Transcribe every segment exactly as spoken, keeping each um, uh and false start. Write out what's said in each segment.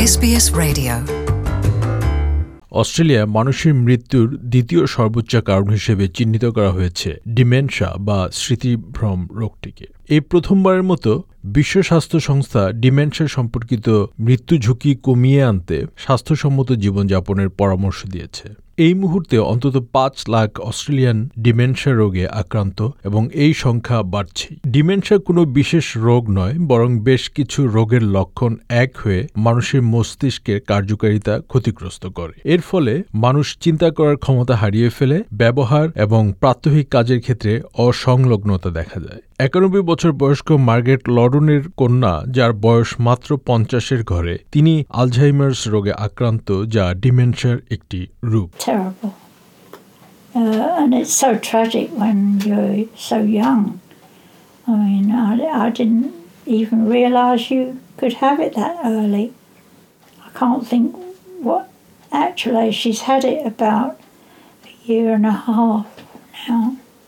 S B S Radio. Australia মানুষের মৃত্যুর দ্বিতীয় সর্বোচ্চ কারণ হিসেবে চিহ্নিত করা হয়েছে ডিমেনশিয়া বা স্মৃতিভ্রম রোগটিকে। এই প্রথমবারের মতো বিশ্ব স্বাস্থ্য সংস্থা ডিমেনশিয়া সম্পর্কিত মৃত্যু ঝুঁকি কমিয়ে আনতে স্বাস্থ্যসম্মত জীবনযাপনের পরামর্শ দিয়েছে। এই মুহূর্তে অন্তত পাঁচ লাখ অস্ট্রেলিয়ান ডিমেনশিয়া রোগে আক্রান্ত এবং এই সংখ্যা বাড়ছে। ডিমেনশিয়া কোনো বিশেষ রোগ নয়, বরং বেশ কিছু রোগের লক্ষণ এক হয়ে মানুষের মস্তিষ্কের কার্যকারিতা ক্ষতিগ্রস্ত করে। এর ফলে মানুষ চিন্তা করার ক্ষমতা হারিয়ে ফেলে, ব্যবহার এবং প্রাত্যহিক কাজের ক্ষেত্রে অসংলগ্নতা দেখা যায়। একানব্বই বছর বয়স্ক মার্গারেট লর্ডনের কন্যা, যার বয়স মাত্র পঞ্চাশের ঘরে, তিনি আলঝাইমার্স রোগে আক্রান্ত, যা ডিমেনশিয়ার একটি রূপ। Terrible. Uh, and it's so tragic when you're so young. I mean, I, I didn't even realise you could have it that early. I can't think what, actually she's had it about a year and a half now.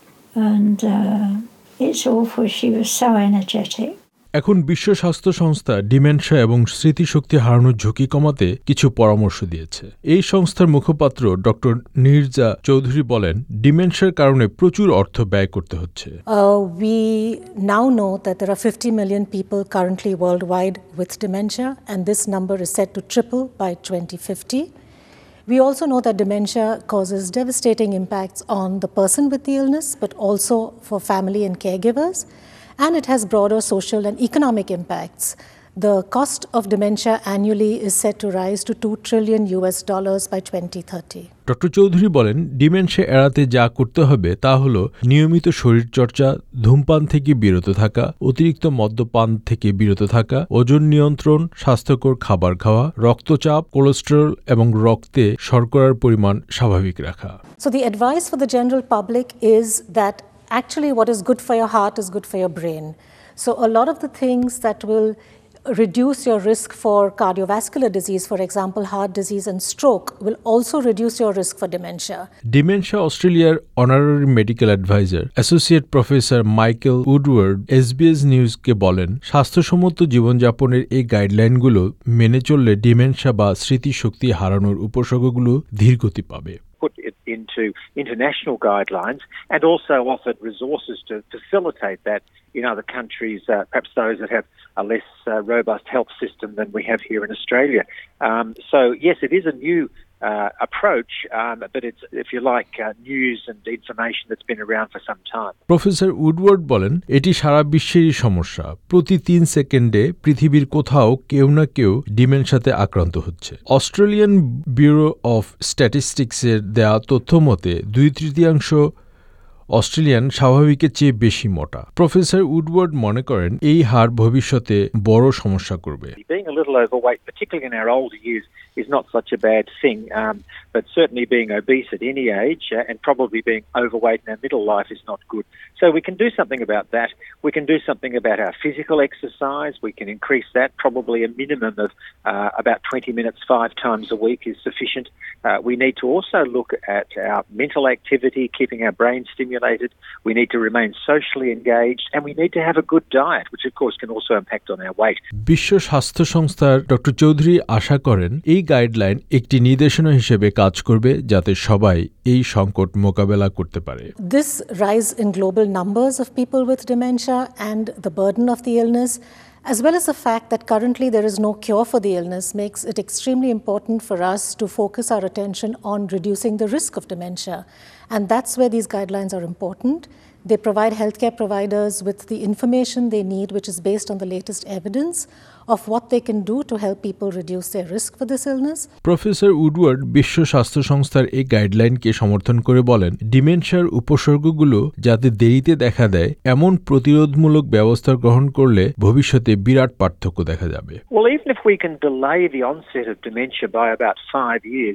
And uh, it's awful, she was so energetic. এখন বিশ্ব স্বাস্থ্য সংস্থা dementia এবং স্মৃতিশক্তি হারানোর ঝুঁকি কমাতে কিছু পরামর্শ দিয়েছে। এই সংস্থার মুখপাত্র ডক্টর নির্জা চৌধুরী বলেন, ডিমেনশিয়ার কারণে প্রচুর অর্থ ব্যয় করতে হচ্ছে। Uh, we now know that there are fifty million people currently worldwide with dementia, and this number is set to triple by twenty fifty. We also know that dementia causes devastating impacts on the person with the illness, but also for family and caregivers. And it has broader social and economic impacts. The cost of dementia annually is set to rise to two trillion U S dollars by twenty thirty. Doctor Chowdhury বলেন, dementia এড়াতে যা করতে হবে তা হলো নিয়মিত শরীরচর্চা, ধূমপান থেকে বিরত থাকা, অতিরিক্ত মদ্যপান থেকে বিরত থাকা, ওজন নিয়ন্ত্রণ, স্বাস্থ্যকর খাবার খাওয়া, রক্তচাপ, কোলেস্টেরল এবং রক্তে শর্করার পরিমাণ স্বাভাবিক রাখা। So the advice for the general public is that actually what is good for your heart is good for your brain. So a lot of the things that will reduce your risk for cardiovascular disease, for example heart disease and stroke, will also reduce your risk for dementia. Dementia অস্ট্রেলিয়ার honorary medical adviser associate professor Michael Woodward SBS নিউজকে বলেন, স্বাস্থ্যসম্মত জীবনযাপনের এই গাইডলাইনগুলো মেনে চললে dementia বা স্মৃতিশক্তি হারানোর উপসর্গগুলো ধীরগতি পাবে। Put it into international guidelines and also offered resources to facilitate that in other countries, uh, perhaps those that have a less uh, robust health system than we have here in Australia. Um, so, yes, it is a new uh, approach, um, but it's, if you like, uh, news and information that's been around for some time. Professor Woodward বলেন, এটি সারা বিশ্বেরই সমস্যা। প্রতি তিন সেকেন্ডে পৃথিবীর কোথাও কেউ না কেউ ডিমেনশিয়াতে আক্রান্ত হচ্ছে। অস্ট্রেলিয়ান ব্যুরো অফ স্ট্যাটিস্টিক্সের দেয়া তথ্য মতে দুই তৃতীয়াংশ অস্ট্রেলিয়ান স্বাভাবিকের চেয়ে বেশি মোটা। প্রফেসর উডওয়ার্ড মনে করেন, এই হার ভবিষ্যতে বড় সমস্যা করবে। Being a little overweight, particularly in our older years, is not such a bad thing, um, but certainly being obese at any age uh, and probably being overweight in our middle life is not good. So we can do something about that. We can do something about our physical exercise. We can increase that. Probably a minimum of uh, about twenty minutes five times a week is sufficient. Uh, we need to also look at our mental activity, keeping our brain stimulated. We need to remain socially engaged, and we need to have a good diet, which of course can also impact on our weight. বিশ্ব স্বাস্থ্য সংস্থার doctor Chowdhury আশা করেন, এই guideline একটি নির্দেশনা হিসেবে কাজ করবে যাতে সবাই এই সংকট মোকাবেলা করতে পারে। This rise in global numbers of people with dementia and the burden of the illness, as well as the fact that currently there is no cure for the illness, makes it extremely important for us to focus our attention on reducing the risk of dementia. And that's where these guidelines are important. They provide healthcare providers with the information they need, which is based on the latest evidence of what they can do to help people reduce their risk for this illness. Professor Woodward বিশ্ব স্বাস্থ্য সংস্থার এই গাইডলাইনকে সমর্থন করে বলেন, ডিমেনশিয়ার উপসর্গগুলো যাতে দেরিতে দেখা দেয় এমন প্রতিরোধমূলক ব্যবস্থা গ্রহণ করলে ভবিষ্যতে বিরাট পার্থক্য দেখা যাবে। Well, even if we can delay the onset of dementia by about five years,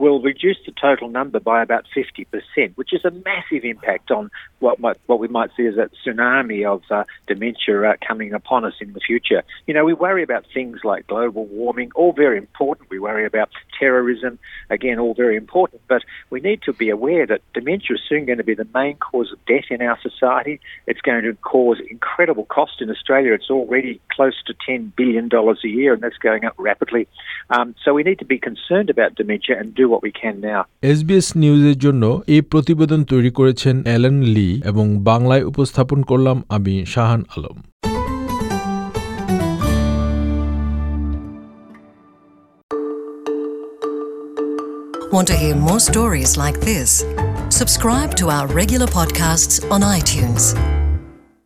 will reduce the total number by about fifty percent, which is a massive impact on what might, what we might see as a tsunami of uh, dementia uh, coming upon us in the future. You know, we worry about things like global warming, all very important. We worry about terrorism, again, all very important. But we need to be aware that dementia is soon going to be the main cause of death in our society. It's going to cause incredible cost in Australia. It's already close to ten billion dollars a year, and that's going up rapidly. Um, so we need to be concerned about dementia and do what we can now. SBS নিউজের জন্য এই প্রতিবেদন তৈরি করেছেন Alan লি এবং বাংলায় উপস্থাপন করলাম আমি Shahan Alam. Want to hear more stories like this? Subscribe to our regular podcasts on iTunes.